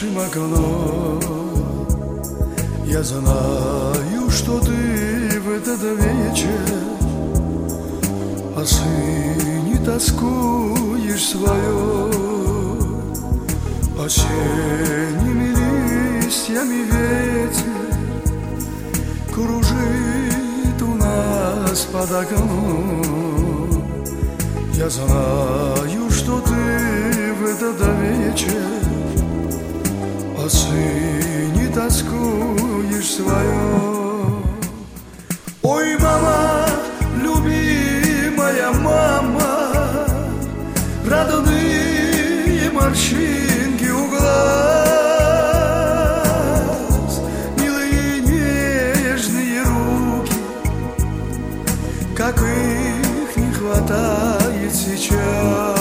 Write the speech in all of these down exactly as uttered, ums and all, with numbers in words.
нашим окном. Я знаю, что ты в этот вечер о сыне тоскуешь свое. Осенними листьями ветер кружит у нас под окном. Я знаю, что ты в этот вечер о сыне тоскуешь свое. Ой, мама, любимая мама, родные морщинки у глаз, милые нежные руки, как их не хватает сейчас.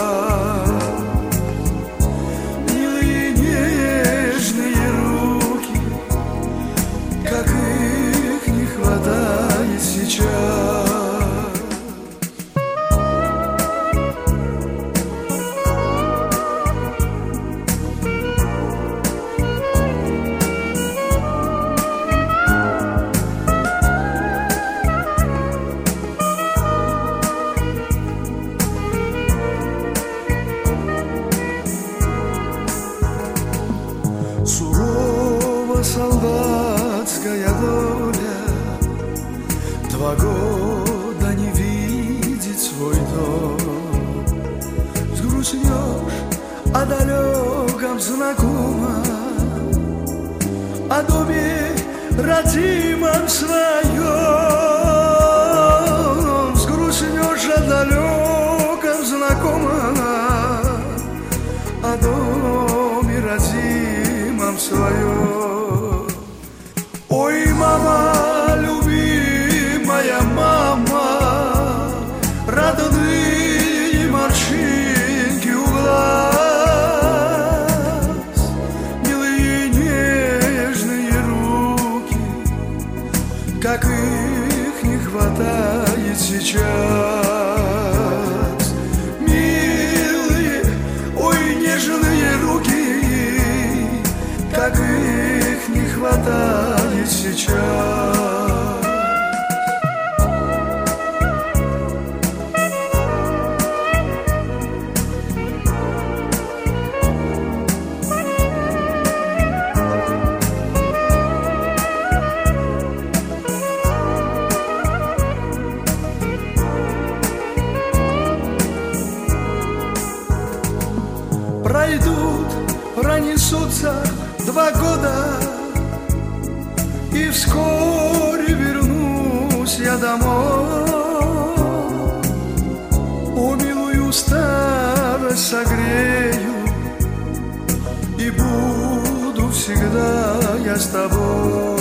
Сурова солдатская доля, два года не видеть свой дом. Сгрустнешь о далеком знакомом, о доме родимом своем. Сгрустнешь о далеком знакомом, о доме родимом свое. Ой, мама, любимая мама, родные морщинки у глаз, милые нежные руки, как их не хватает сейчас. Милые, ой, нежные руки, как их не хватает сейчас. Пройдут, пронесутся два года, и вскоре вернусь я домой. О, милую старость согрею, и буду всегда я с тобой.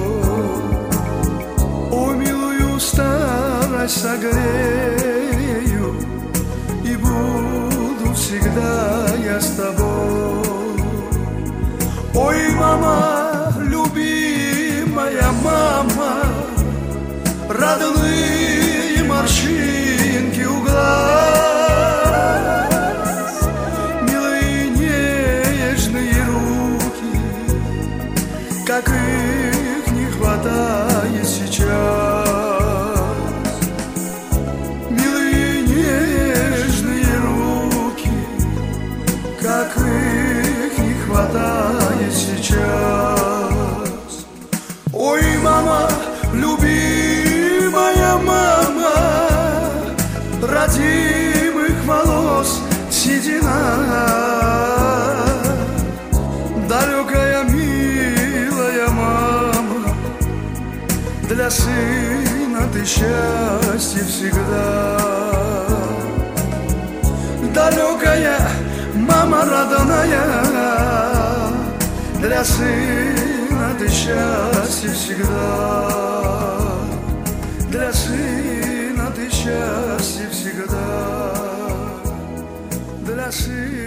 О, милую старость согрею, и буду всегда я с тобой. Ой, мама, любимая мама, родные морщинки у глаз, милые нежные руки, как их не хватает сейчас. Милые нежные руки, как их не хватает сейчас. Ой, мама, любимая мама, родимых волос седина, далекая милая мама, для сына ты счастье всегда. Далекая мама родная, для сына ты счастье всегда. Для сына ты счастье всегда. Для сына